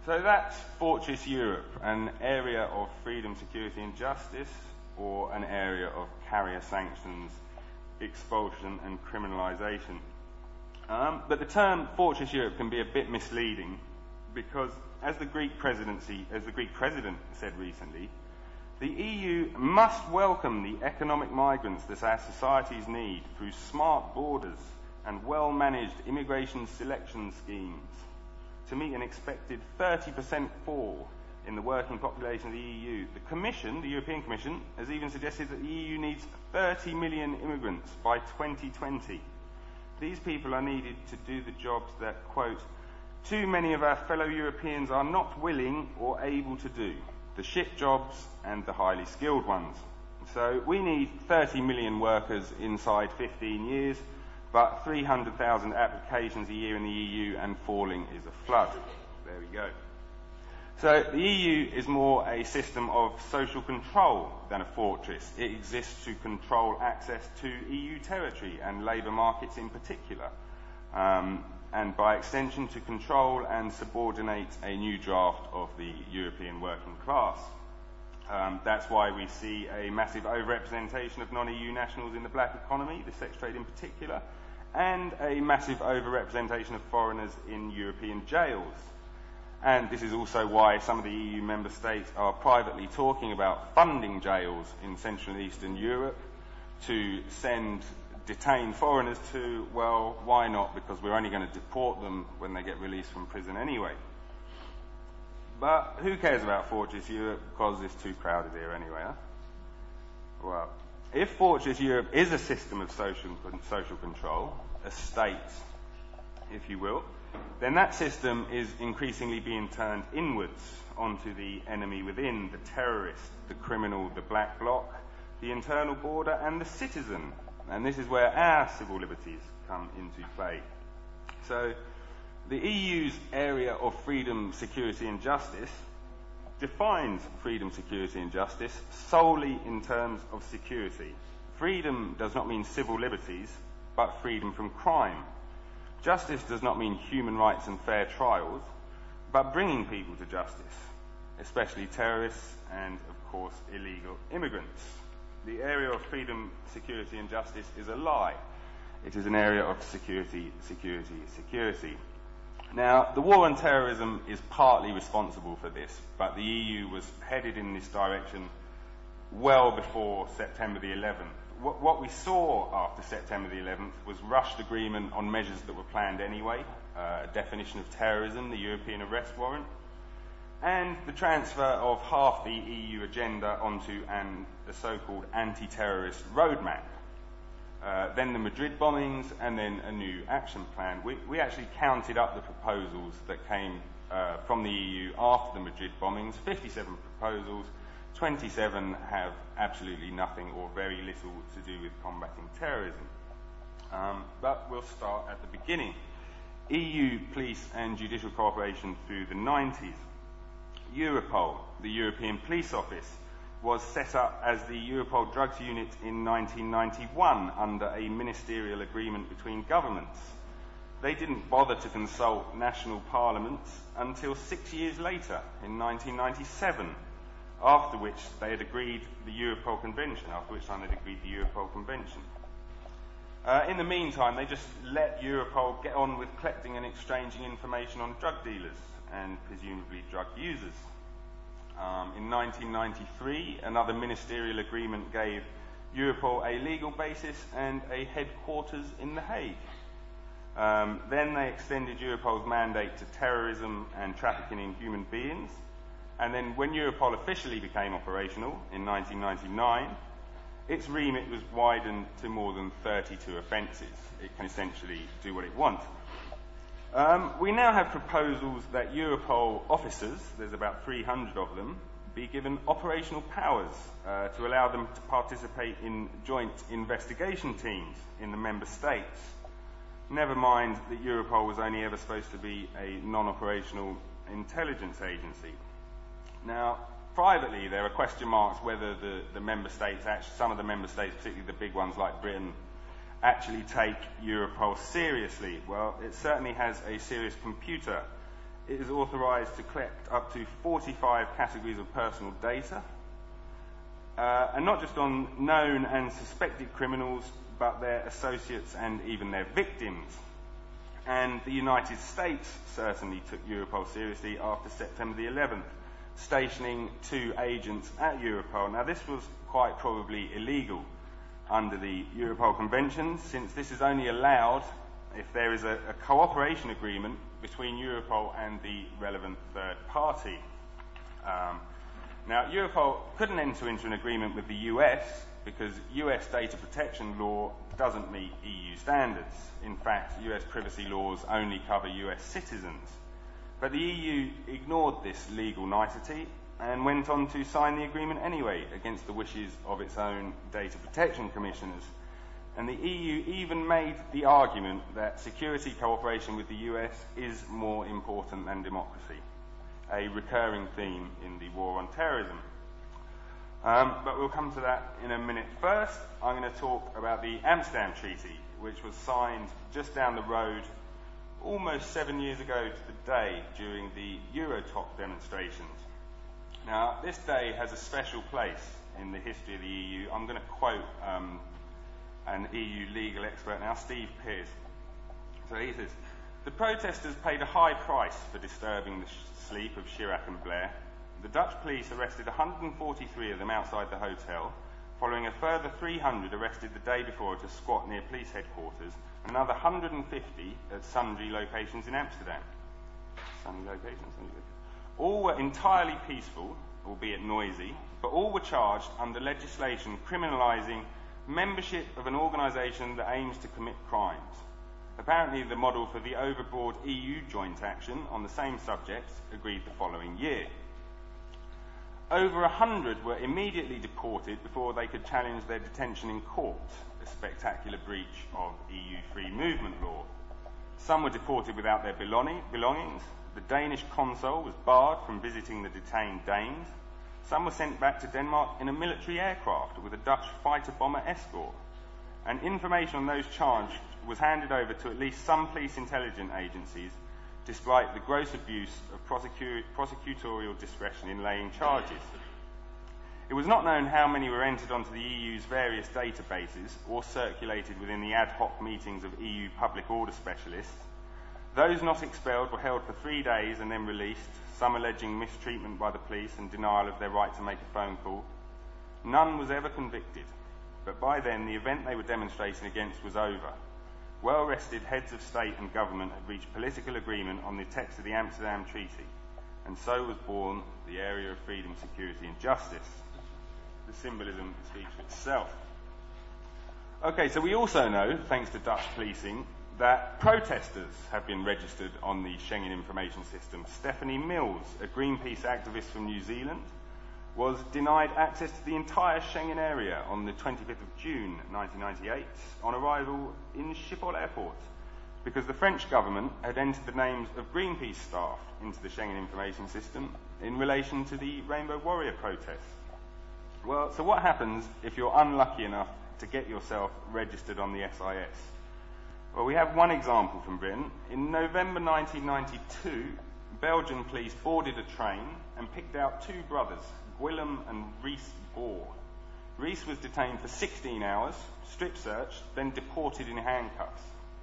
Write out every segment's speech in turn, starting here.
So that's Fortress Europe, an area of freedom, security and justice, or an area of carrier sanctions, expulsion and criminalisation. But the term Fortress Europe can be a bit misleading because, as the Greek President said recently, the EU must welcome the economic migrants that our societies need through smart borders and well-managed immigration selection schemes to meet an expected 30% fall in the working population of the EU. The European Commission, has even suggested that the EU needs 30 million immigrants by 2020. These people are needed to do the jobs that, quote, too many of our fellow Europeans are not willing or able to do, the shit jobs and the highly skilled ones. So we need 30 million workers inside 15 years, but 300,000 applications a year in the EU and falling is a flood. There we go. So the EU is more a system of social control than a fortress. It exists to control access to EU territory and labour markets in particular, and by extension to control and subordinate a new draft of the European working class. That's why we see a massive overrepresentation of non-EU nationals in the black economy, the sex trade in particular, and a massive overrepresentation of foreigners in European jails. And this is also why some of the EU member states are privately talking about funding jails in Central and Eastern Europe to send detained foreigners to. Well, why not? Because we're only going to deport them when they get released from prison anyway. But who cares about Fortress Europe? Because it's too crowded here anyway, huh? Well, if Fortress Europe is a system of social control, a state, if you will, then that system is increasingly being turned inwards onto the enemy within, the terrorist, the criminal, the black bloc, the internal border and the citizen. And this is where our civil liberties come into play. So the EU's area of freedom, security and justice defines freedom, security and justice solely in terms of security. Freedom does not mean civil liberties, but freedom from crime. Justice does not mean human rights and fair trials, but bringing people to justice, especially terrorists and, of course, illegal immigrants. The area of freedom, security and justice is a lie. It is an area of security, security, security. Now, the war on terrorism is partly responsible for this, but the EU was headed in this direction well before September the 11th. What we saw after September the 11th was rushed agreement on measures that were planned anyway, a definition of terrorism, the European arrest warrant, and the transfer of half the EU agenda onto the so-called anti-terrorist roadmap. Then the Madrid bombings, and then a new action plan. We actually counted up the proposals that came from the EU after the Madrid bombings, 57 proposals. 27 have absolutely nothing or very little to do with combating terrorism. But we'll start at the beginning. EU police and judicial cooperation through the 90s. Europol, the European Police Office, was set up as the Europol Drugs Unit in 1991 under a ministerial agreement between governments. They didn't bother to consult national parliaments until 6 years later, in 1997, after which they had agreed the Europol Convention, In the meantime, they just let Europol get on with collecting and exchanging information on drug dealers and presumably drug users. In 1993, another ministerial agreement gave Europol a legal basis and a headquarters in The Hague. Then they extended Europol's mandate to terrorism and trafficking in human beings. And then when Europol officially became operational in 1999, its remit was widened to more than 32 offences. It can essentially do what it wants. We now have proposals that Europol officers, there's about 300 of them, be given operational powers to allow them to participate in joint investigation teams in the member states. Never mind that Europol was only ever supposed to be a non-operational intelligence agency. Now, privately, there are question marks whether the member states, some of the member states, particularly the big ones like Britain, actually take Europol seriously. Well, it certainly has a serious computer it is authorised to collect up to 45 categories of personal data, and not just on known and suspected criminals, but their associates and even their victims. And the United States certainly took Europol seriously after September the 11th, stationing 2 agents at Europol. Now, this was quite probably illegal under the Europol Convention, since this is only allowed if there is a cooperation agreement between Europol and the relevant third party. Now, Europol couldn't enter into an agreement with the US because US data protection law doesn't meet EU standards. In fact, US privacy laws only cover US citizens. But the EU ignored this legal nicety and went on to sign the agreement anyway, against the wishes of its own data protection commissioners. And the EU even made the argument that security cooperation with the US is more important than democracy, a recurring theme in the war on terrorism. But we'll come to that in a minute. First, I'm going to talk about the Amsterdam Treaty, which was signed just down the road almost 7 years ago to the day during the Eurotop demonstrations. Now, this day has a special place in the history of the EU. I'm going to quote an EU legal expert now, Steve Pearce. So he says, "The protesters paid a high price for disturbing the sleep of Chirac and Blair. The Dutch police arrested 143 of them outside the hotel, following a further 300 arrested the day before at a squat near police headquarters, and another 150 at sundry locations in Amsterdam." Sundry locations. All were entirely peaceful, albeit noisy, but all were charged under legislation criminalising membership of an organisation that aims to commit crimes. Apparently the model for the overbroad EU joint action on the same subjects agreed the following year. Over 100 were immediately deported before they could challenge their detention in court, a spectacular breach of EU free movement law. Some were deported without their belongings. The Danish consul was barred from visiting the detained Danes. Some were sent back to Denmark in a military aircraft with a Dutch fighter bomber escort. And information on those charged was handed over to at least some police intelligence agencies, despite the gross abuse of prosecutorial discretion in laying charges. It was not known how many were entered onto the EU's various databases or circulated within the ad hoc meetings of EU public order specialists. Those not expelled were held for 3 days and then released, some alleging mistreatment by the police and denial of their right to make a phone call. None was ever convicted, but by then the event they were demonstrating against was over. Well-rested heads of state and government had reached political agreement on the text of the Amsterdam Treaty, and so was born the area of freedom, security and justice. The symbolism speaks for itself. Okay, so we also know, thanks to Dutch policing, that protesters have been registered on the Schengen Information System. Stephanie Mills, a Greenpeace activist from New Zealand, was denied access to the entire Schengen area on the 25th of June 1998 on arrival in Schiphol Airport because the French government had entered the names of Greenpeace staff into the Schengen Information System in relation to the Rainbow Warrior protests. Well, so what happens if you're unlucky enough to get yourself registered on the SIS? Well, we have one example from Britain. In November 1992, Belgian police boarded a train and picked out 2 brothers, Willem and Rees Bohr. Rees was detained for 16 hours, strip-searched, then deported in handcuffs.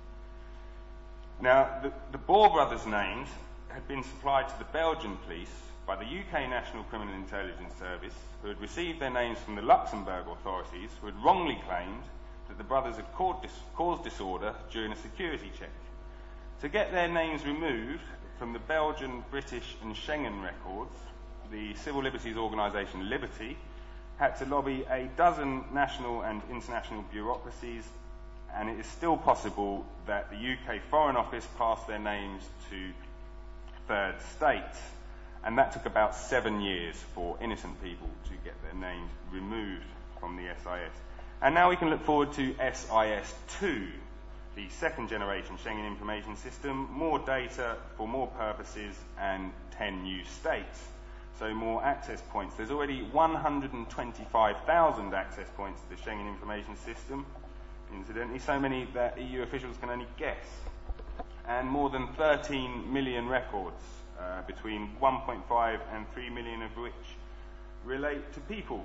Now, the Bohr brothers' names had been supplied to the Belgian police by the UK National Criminal Intelligence Service, who had received their names from the Luxembourg authorities, who had wrongly claimed that the brothers had caused disorder during a security check. To get their names removed from the Belgian, British and Schengen records, the civil liberties organisation Liberty had to lobby a dozen national and international bureaucracies, and it is still possible that the UK Foreign Office passed their names to third states, and that took about 7 years for innocent people to get their names removed from the SIS. And now we can look forward to SIS2, the second generation Schengen Information System, more data for more purposes and 10 new states. So more access points. There's already 125,000 access points to the Schengen Information System, incidentally, so many that EU officials can only guess. And more than 13 million records between 1.5 and 3 million of which relate to people.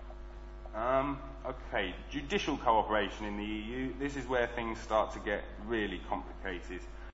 Okay, judicial cooperation in the EU. This is where things start to get really complicated.